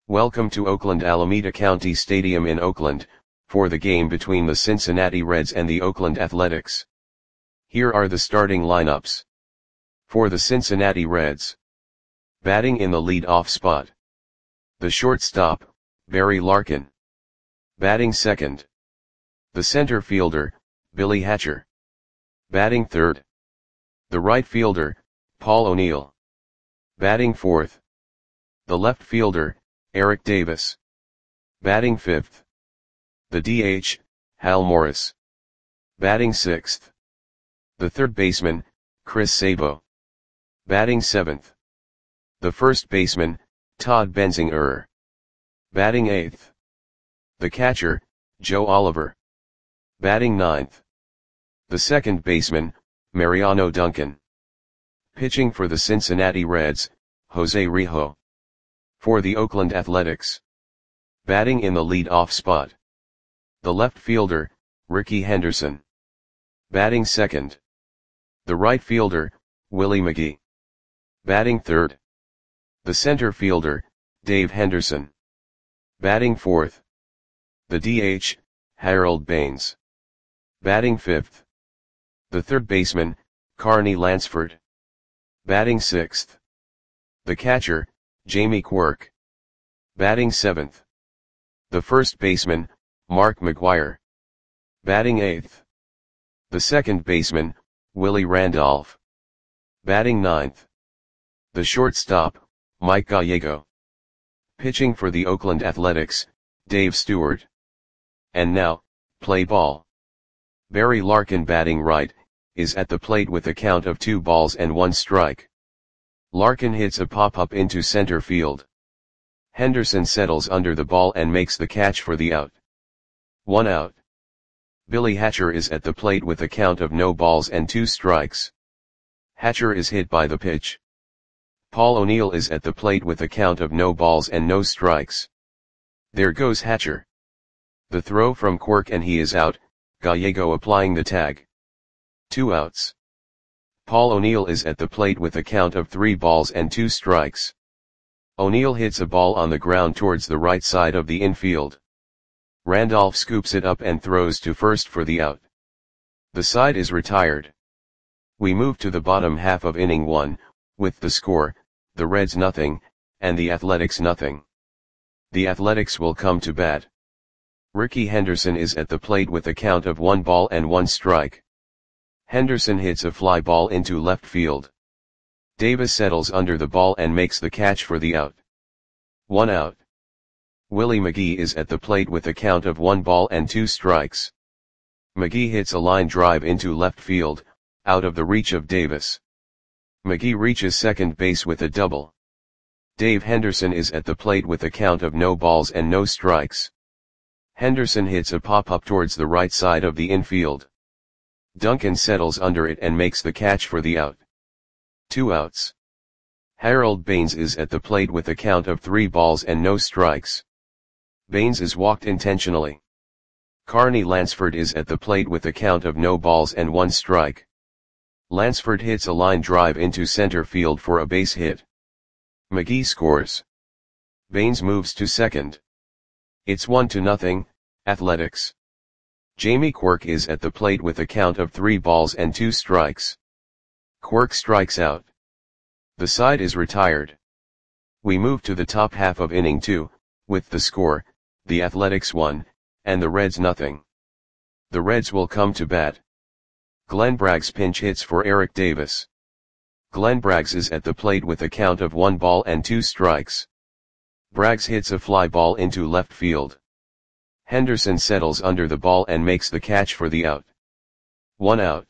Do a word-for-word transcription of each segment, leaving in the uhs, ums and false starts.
Welcome to Oakland Alameda County Stadium in Oakland, for the game between the Cincinnati Reds and the Oakland Athletics. Here are the starting lineups. For the Cincinnati Reds. Batting in the lead-off spot. The shortstop, Barry Larkin. Batting second. The center fielder, Billy Hatcher. Batting third. The right fielder, Paul O'Neill. Batting fourth. The left fielder, Eric Davis. Batting fifth. The D H, Hal Morris. Batting sixth. The third baseman, Chris Sabo. Batting seventh. The first baseman, Todd Benzinger. Batting eighth. The catcher, Joe Oliver. Batting ninth. The second baseman, Mariano Duncan. Pitching for the Cincinnati Reds, Jose Rijo. For the Oakland Athletics. Batting in the lead-off spot. The left fielder, Ricky Henderson. Batting second. The right fielder, Willie McGee. Batting third. The center fielder, Dave Henderson. Batting fourth. The D H, Harold Baines. Batting fifth. The third baseman, Carney Lansford. Batting sixth. The catcher, Jamie Quirk. Batting seventh. The first baseman, Mark McGwire. Batting eighth. The second baseman, Willie Randolph. Batting ninth. The shortstop, Mike Gallego. Pitching for the Oakland Athletics, Dave Stewart. And now, play ball. Barry Larkin batting right, is at the plate with a count of two balls and one strike. Larkin hits a pop-up into center field. Henderson settles under the ball and makes the catch for the out. One out. Billy Hatcher is at the plate with a count of no balls and two strikes. Hatcher is hit by the pitch. Paul O'Neill is at the plate with a count of no balls and no strikes. There goes Hatcher. The throw from Quirk and he is out, Gallego applying the tag. Two outs. Paul O'Neill is at the plate with a count of three balls and two strikes. O'Neill hits a ball on the ground towards the right side of the infield. Randolph scoops it up and throws to first for the out. The side is retired. We move to the bottom half of inning one, with the score, the Reds nothing, and the Athletics nothing. The Athletics will come to bat. Ricky Henderson is at the plate with a count of one ball and one strike. Henderson hits a fly ball into left field. Davis settles under the ball and makes the catch for the out. One out. Willie McGee is at the plate with a count of one ball and two strikes. McGee hits a line drive into left field, out of the reach of Davis. McGee reaches second base with a double. Dave Henderson is at the plate with a count of no balls and no strikes. Henderson hits a pop-up towards the right side of the infield. Duncan settles under it and makes the catch for the out. Two outs. Harold Baines is at the plate with a count of three balls and no strikes. Baines is walked intentionally. Carney Lansford is at the plate with a count of no balls and one strike. Lansford hits a line drive into center field for a base hit. McGee scores. Baines moves to second. It's one to nothing, Athletics. Jamie Quirk is at the plate with a count of three balls and two strikes. Quirk strikes out. The side is retired. We move to the top half of inning two, with the score, the Athletics one, and the Reds nothing. The Reds will come to bat. Glenn Braggs pinch hits for Eric Davis. Glenn Braggs is at the plate with a count of one ball and two strikes. Braggs hits a fly ball into left field. Henderson settles under the ball and makes the catch for the out. One out.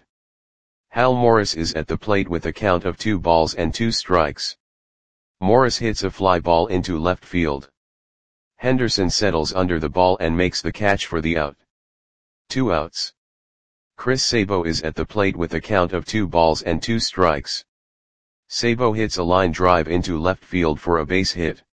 Hal Morris is at the plate with a count of two balls and two strikes. Morris hits a fly ball into left field. Henderson settles under the ball and makes the catch for the out. Two outs. Chris Sabo is at the plate with a count of two balls and two strikes. Sabo hits a line drive into left field for a base hit.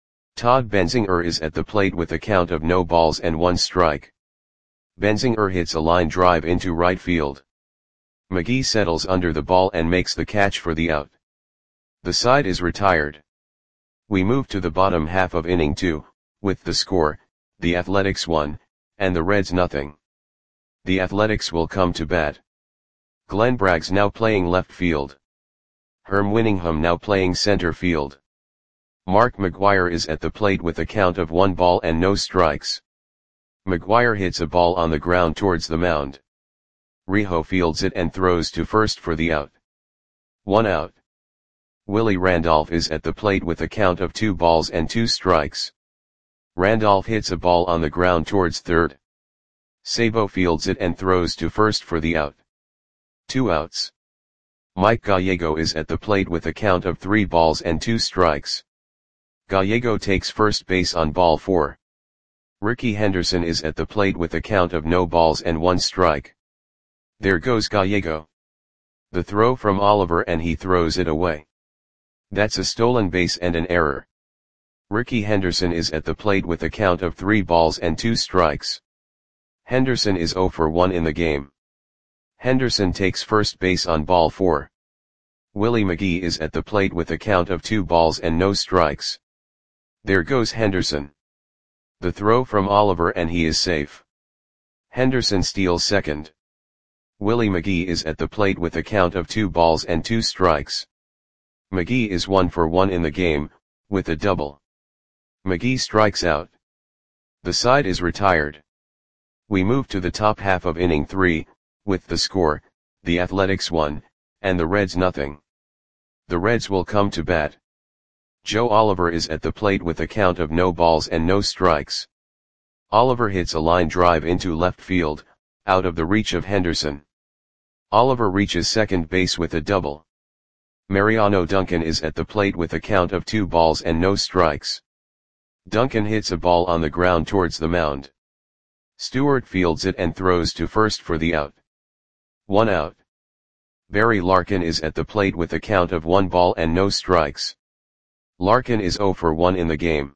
Todd Benzinger is at the plate with a count of no balls and one strike. Benzinger hits a line drive into right field. McGee settles under the ball and makes the catch for the out. The side is retired. We move to the bottom half of inning two, with the score, the Athletics one, and the Reds nothing. The Athletics will come to bat. Glenn Braggs now playing left field. Herm Winningham now playing center field. Mark McGwire is at the plate with a count of one ball and no strikes. McGwire hits a ball on the ground towards the mound. Rijo fields it and throws to first for the out. One out. Willie Randolph is at the plate with a count of two balls and two strikes. Randolph hits a ball on the ground towards third. Sabo fields it and throws to first for the out. Two outs. Mike Gallego is at the plate with a count of three balls and two strikes. Gallego takes first base on ball four. Ricky Henderson is at the plate with a count of no balls and one strike. There goes Gallego. The throw from Oliver and he throws it away. That's a stolen base and an error. Ricky Henderson is at the plate with a count of three balls and two strikes. Henderson is zero for one in the game. Henderson takes first base on ball four. Willie McGee is at the plate with a count of two balls and no strikes. There goes Henderson. The throw from Oliver and he is safe. Henderson steals second. Willie McGee is at the plate with a count of two balls and two strikes. McGee is one for one in the game, with a double. McGee strikes out. The side is retired. We move to the top half of inning three, with the score, the Athletics one, and the Reds nothing. The Reds will come to bat. Joe Oliver is at the plate with a count of no balls and no strikes. Oliver hits a line drive into left field, out of the reach of Henderson. Oliver reaches second base with a double. Mariano Duncan is at the plate with a count of two balls and no strikes. Duncan hits a ball on the ground towards the mound. Stewart fields it and throws to first for the out. One out. Barry Larkin is at the plate with a count of one ball and no strikes. Larkin is zero for one in the game.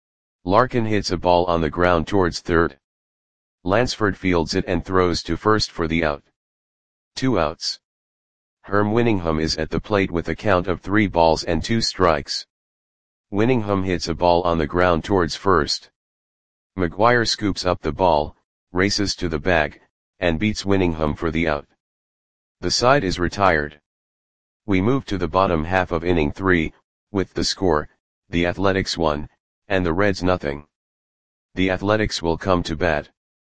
Larkin hits a ball on the ground towards third. Lansford fields it and throws to first for the out. Two outs. Herm Winningham is at the plate with a count of three balls and two strikes. Winningham hits a ball on the ground towards first. McGwire scoops up the ball, races to the bag, and beats Winningham for the out. The side is retired. We move to the bottom half of inning three, with the score, the Athletics one, and the Reds nothing. The Athletics will come to bat.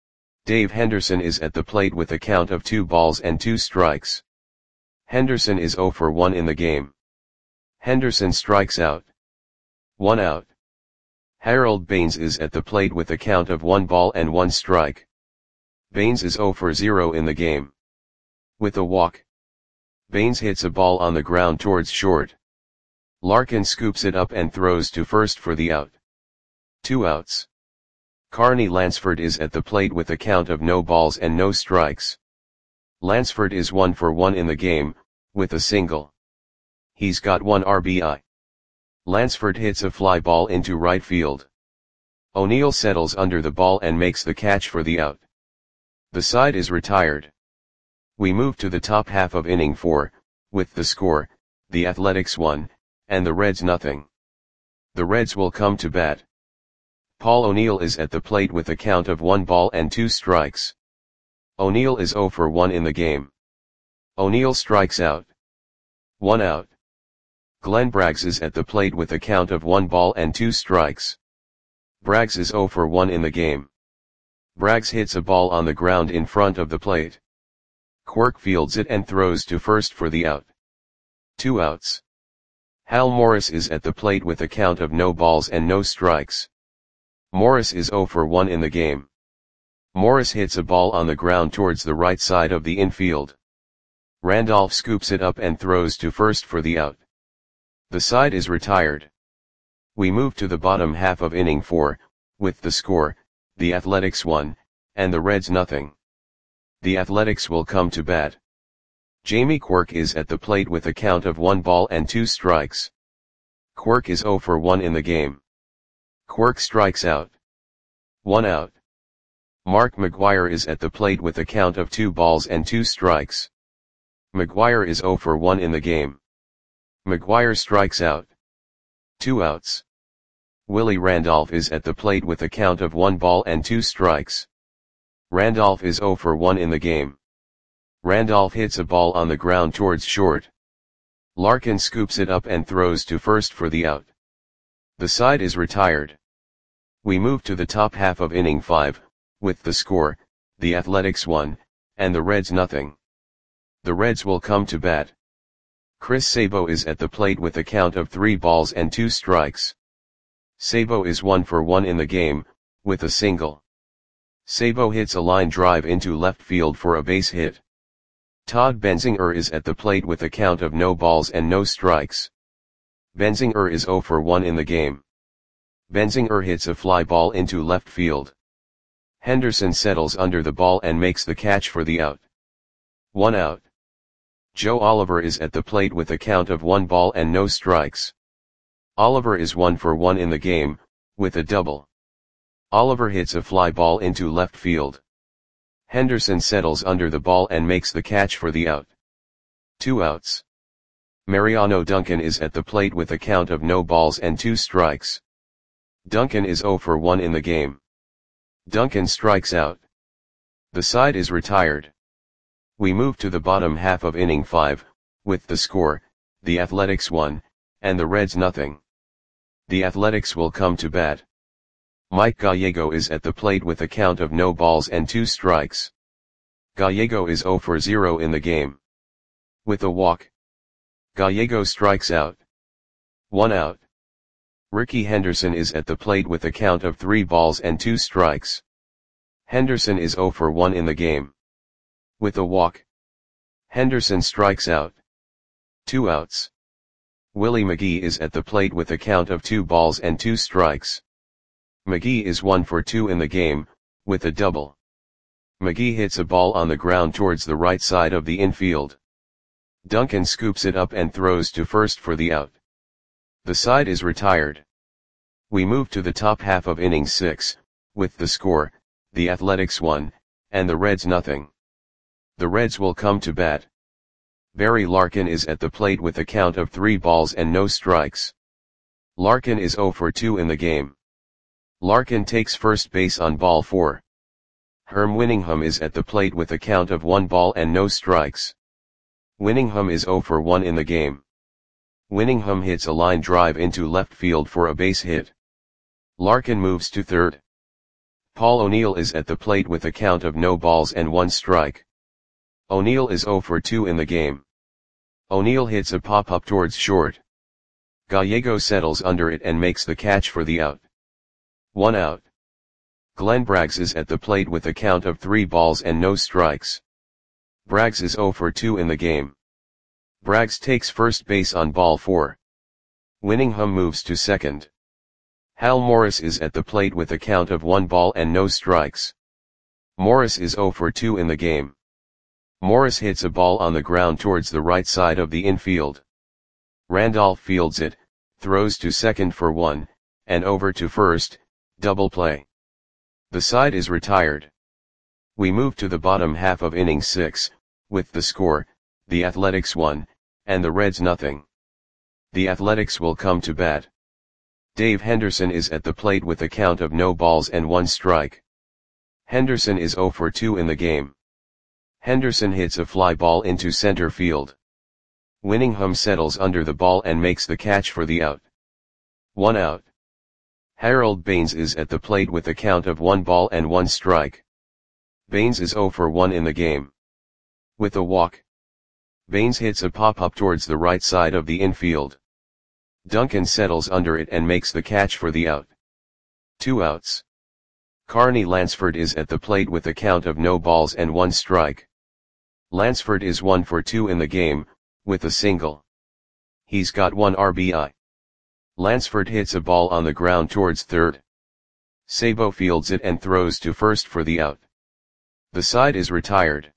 Dave Henderson is at the plate with a count of two balls and two strikes. Henderson is zero for one in the game. Henderson strikes out. One out. Harold Baines is at the plate with a count of one ball and one strike. Baines is zero for zero in the game. With a walk. Baines hits a ball on the ground towards short. Larkin scoops it up and throws to first for the out. Two outs. Carney Lansford is at the plate with a count of no balls and no strikes. Lansford is one for one in the game, with a single. He's got one R B I. Lansford hits a fly ball into right field. O'Neill settles under the ball and makes the catch for the out. The side is retired. We move to the top half of inning four, with the score, the Athletics one, and the Reds nothing. The Reds will come to bat. Paul O'Neill is at the plate with a count of one ball and two strikes. O'Neill is zero for one in the game. O'Neill strikes out. One out. Glenn Braggs is at the plate with a count of one ball and two strikes. Braggs is zero for one in the game. Braggs hits a ball on the ground in front of the plate. Quirk fields it and throws to first for the out. Two outs. Hal Morris is at the plate with a count of no balls and no strikes. Morris is zero for one in the game. Morris hits a ball on the ground towards the right side of the infield. Randolph scoops it up and throws to first for the out. The side is retired. We move to the bottom half of inning four, with the score, the Athletics one, and the Reds nothing. The Athletics will come to bat. Jamie Quirk is at the plate with a count of one ball and two strikes. Quirk is zero for one in the game. Quirk strikes out. One out. Mark McGwire is at the plate with a count of two balls and two strikes. McGwire is zero for one in the game. McGwire strikes out. Two outs. Willie Randolph is at the plate with a count of one ball and two strikes. Randolph is zero for one in the game. Randolph hits a ball on the ground towards short. Larkin scoops it up and throws to first for the out. The side is retired. We move to the top half of inning five, with the score, the Athletics one, and the Reds nothing. The Reds will come to bat. Chris Sabo is at the plate with a count of three balls and two strikes. Sabo is one for one in the game, with a single. Sabo hits a line drive into left field for a base hit. Todd Benzinger is at the plate with a count of no balls and no strikes. Benzinger is zero for one in the game. Benzinger hits a fly ball into left field. Henderson settles under the ball and makes the catch for the out. One out. Joe Oliver is at the plate with a count of one ball and no strikes. Oliver is one for one in the game, with a double. Oliver hits a fly ball into left field. Henderson settles under the ball and makes the catch for the out. Two outs. Mariano Duncan is at the plate with a count of no balls and two strikes. Duncan is zero for one in the game. Duncan strikes out. The side is retired. We move to the bottom half of inning five, with the score, the Athletics one, and the Reds nothing. The Athletics will come to bat. Mike Gallego is at the plate with a count of no balls and two strikes. Gallego is zero for zero in the game. With a walk, Gallego strikes out. One out. Ricky Henderson is at the plate with a count of three balls and two strikes. Henderson is zero for one in the game. With a walk, Henderson strikes out. Two outs. Willie McGee is at the plate with a count of two balls and two strikes. McGee is one for two in the game, with a double. McGee hits a ball on the ground towards the right side of the infield. Duncan scoops it up and throws to first for the out. The side is retired. We move to the top half of inning six, with the score, the Athletics one, and the Reds nothing. The Reds will come to bat. Barry Larkin is at the plate with a count of three balls and no strikes. Larkin is zero for two in the game. Larkin takes first base on ball four. Herm Winningham is at the plate with a count of one ball and no strikes. Winningham is zero for one in the game. Winningham hits a line drive into left field for a base hit. Larkin moves to third. Paul O'Neill is at the plate with a count of no balls and one strike. O'Neill is zero for two in the game. O'Neill hits a pop-up towards short. Gallego settles under it and makes the catch for the out. One out. Glenn Braggs is at the plate with a count of three balls and no strikes. Braggs is zero for two in the game. Braggs takes first base on ball four. Winningham moves to second. Hal Morris is at the plate with a count of one ball and no strikes. Morris is zero for two in the game. Morris hits a ball on the ground towards the right side of the infield. Randolph fields it, throws to second for one, and over to first, double play. The side is retired. We move to the bottom half of inning six, with the score, the Athletics one, and the Reds nothing. The Athletics will come to bat. Dave Henderson is at the plate with a count of no balls and one strike. Henderson is zero for two in the game. Henderson hits a fly ball into center field. Winningham settles under the ball and makes the catch for the out. One out. Harold Baines is at the plate with a count of one ball and one strike. Baines is zero for one in the game. With a walk, Baines hits a pop-up towards the right side of the infield. Duncan settles under it and makes the catch for the out. Two outs. Carney Lansford is at the plate with a count of no balls and one strike. Lansford is one for two in the game, with a single. He's got one R B I. Lansford hits a ball on the ground towards third. Sabo fields it and throws to first for the out. The side is retired.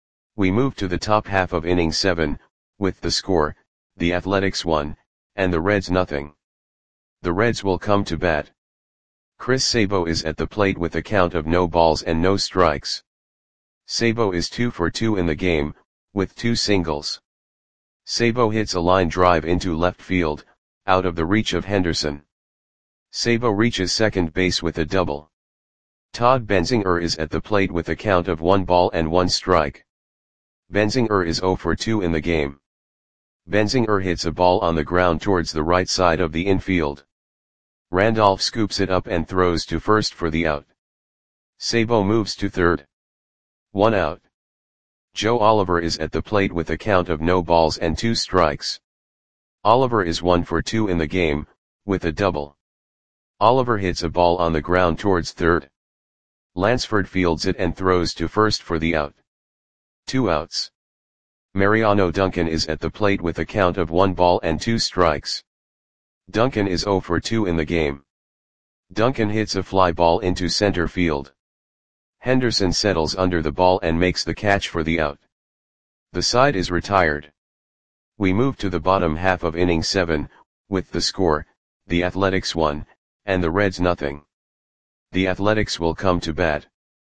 We move to the top half of inning seven, with the score, the Athletics one, and the Reds nothing. The Reds will come to bat. Chris Sabo is at the plate with a count of no balls and no strikes. Sabo is two for two in the game, with two singles. Sabo hits a line drive into left field, out of the reach of Henderson. Sabo reaches second base with a double. Todd Benzinger is at the plate with a count of one ball and one strike. Benzinger is zero for two in the game. Benzinger hits a ball on the ground towards the right side of the infield. Randolph scoops it up and throws to first for the out. Sabo moves to third. One out. Joe Oliver is at the plate with a count of no balls and two strikes. Oliver is one for two in the game, with a double. Oliver hits a ball on the ground towards third. Lansford fields it and throws to first for the out. Two outs. Mariano Duncan is at the plate with a count of one ball and two strikes. Duncan is zero for two in the game. Duncan hits a fly ball into center field. Henderson settles under the ball and makes the catch for the out. The side is retired. We move to the bottom half of inning seven, with the score, the Athletics one, and the Reds nothing. The Athletics will come to bat.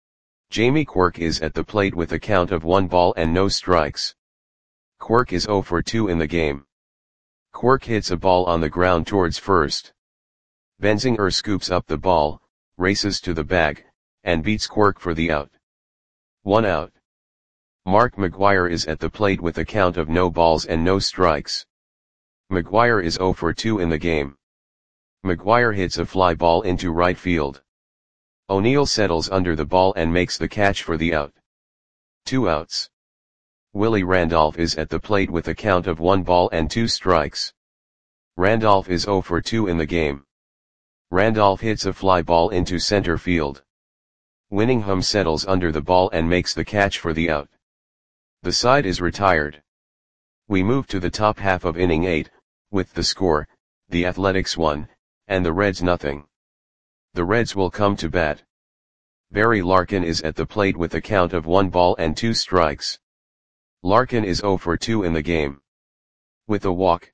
Jamie Quirk is at the plate with a count of one ball and no strikes. Quirk is zero for two in the game. Quirk hits a ball on the ground towards first. Benzinger scoops up the ball, races to the bag, and beats Quirk for the out. One out. Mark McGwire is at the plate with a count of no balls and no strikes. McGwire is zero for two in the game. McGwire hits a fly ball into right field. O'Neill settles under the ball and makes the catch for the out. Two outs. Willie Randolph is at the plate with a count of one ball and two strikes. Randolph is zero for two in the game. Randolph hits a fly ball into center field. Winningham settles under the ball and makes the catch for the out. The side is retired. We move to the top half of inning eight, with the score, the Athletics one, and the Reds nothing. The Reds will come to bat. Barry Larkin is at the plate with a count of one ball and two strikes. Larkin is zero for two in the game. With a walk.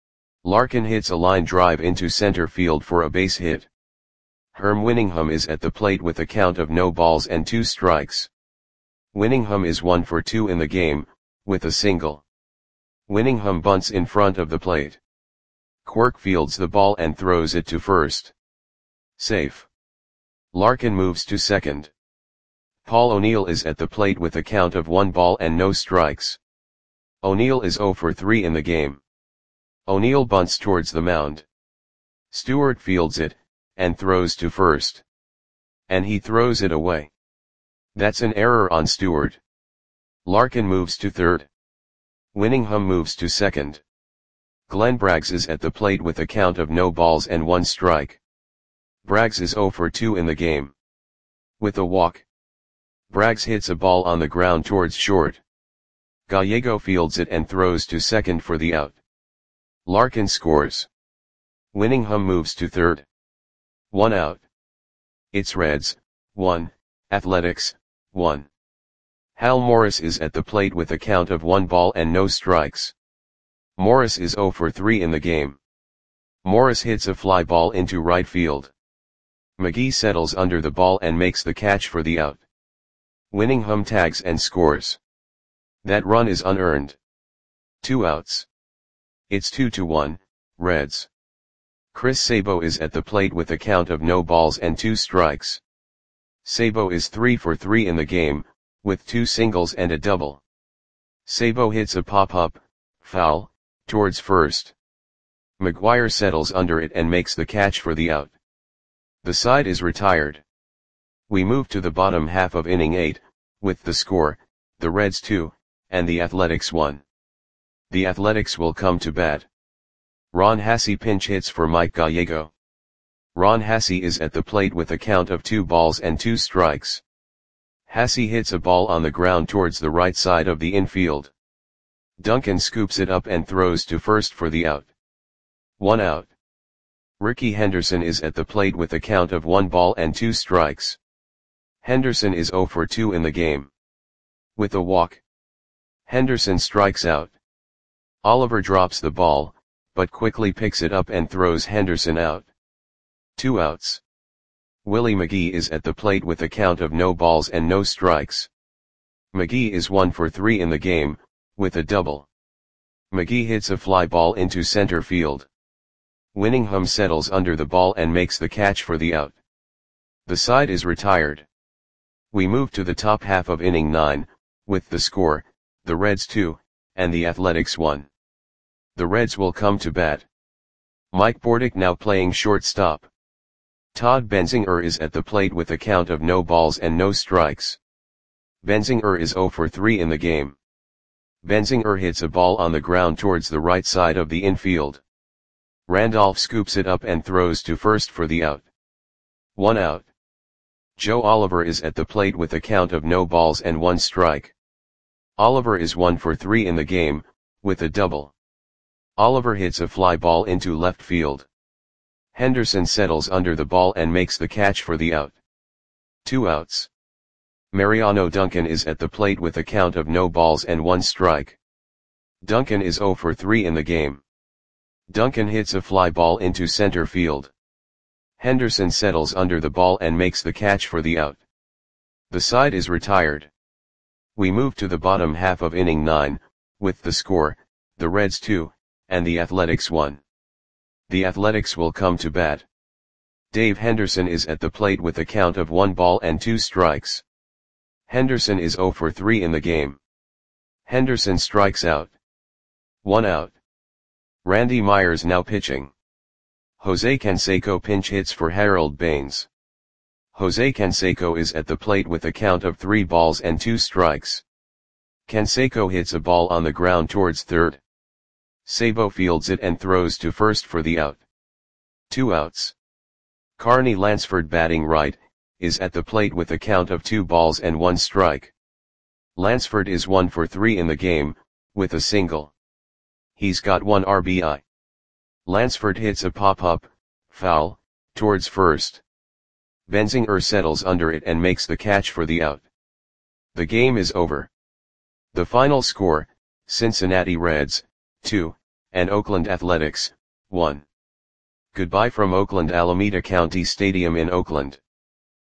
Larkin hits a line drive into center field for a base hit. Herm Winningham is at the plate with a count of no balls and two strikes. Winningham is one for two in the game, with a single. Winningham bunts in front of the plate. Quirk fields the ball and throws it to first. Safe. Larkin moves to second. Paul O'Neill is at the plate with a count of one ball and no strikes. O'Neill is zero for three in the game. O'Neill bunts towards the mound. Stewart fields it, and throws to first. And he throws it away. That's an error on Stewart. Larkin moves to third. Winningham moves to second. Glenn Braggs is at the plate with a count of no balls and one strike. Braggs is zero for two in the game. With a walk. Braggs hits a ball on the ground towards short. Gallego fields it and throws to second for the out. Larkin scores. Winningham moves to third. One out. It's Reds, one, Athletics, one. Hal Morris is at the plate with a count of one ball and no strikes. Morris is zero for three in the game. Morris hits a fly ball into right field. McGee settles under the ball and makes the catch for the out. Winningham tags and scores. That run is unearned. Two outs. It's two to one, Reds. Chris Sabo is at the plate with a count of no balls and two strikes. Sabo is three for three in the game, with two singles and a double. Sabo hits a pop-up, foul, towards first. McGwire settles under it and makes the catch for the out. The side is retired. We move to the bottom half of inning eight, with the score, the Reds two, and the Athletics one. The Athletics will come to bat. Ron Hassey pinch hits for Mike Gallego. Ron Hassey is at the plate with a count of two balls and two strikes. Hassey hits a ball on the ground towards the right side of the infield. Duncan scoops it up and throws to first for the out. One out. Ricky Henderson is at the plate with a count of one ball and two strikes. Henderson is zero for two in the game. With a walk. Henderson strikes out. Oliver drops the ball, but quickly picks it up and throws Henderson out. Two outs. Willie McGee is at the plate with a count of no balls and no strikes. McGee is one for three in the game, with a double. McGee hits a fly ball into center field. Winningham settles under the ball and makes the catch for the out. The side is retired. We move to the top half of inning nine, with the score, the Reds two, and the Athletics one. The Reds will come to bat. Mike Bordick now playing shortstop. Todd Benzinger is at the plate with a count of no balls and no strikes. Benzinger is zero for three in the game. Benzinger hits a ball on the ground towards the right side of the infield. Randolph scoops it up and throws to first for the out. One out. Joe Oliver is at the plate with a count of no balls and one strike. Oliver is one for three in the game, with a double. Oliver hits a fly ball into left field. Henderson settles under the ball and makes the catch for the out. Two outs. Mariano Duncan is at the plate with a count of no balls and one strike. Duncan is zero for three in the game. Duncan hits a fly ball into center field. Henderson settles under the ball and makes the catch for the out. The side is retired. We move to the bottom half of inning nine, with the score, the Reds two, and the Athletics one. The Athletics will come to bat. Dave Henderson is at the plate with a count of one ball and two strikes. Henderson is zero for three in the game. Henderson strikes out. One out. Randy Myers now pitching. Jose Canseco pinch hits for Harold Baines. Jose Canseco is at the plate with a count of three balls and two strikes. Canseco hits a ball on the ground towards third. Sabo fields it and throws to first for the out. Two outs. Carney Lansford batting right, is at the plate with a count of two balls and one strike. Lansford is one for three in the game, with a single. He's got one R B I. Lansford hits a pop-up, foul, towards first. Benzinger settles under it and makes the catch for the out. The game is over. The final score, Cincinnati Reds, two, and Oakland Athletics, one. Goodbye from Oakland Alameda County Stadium in Oakland.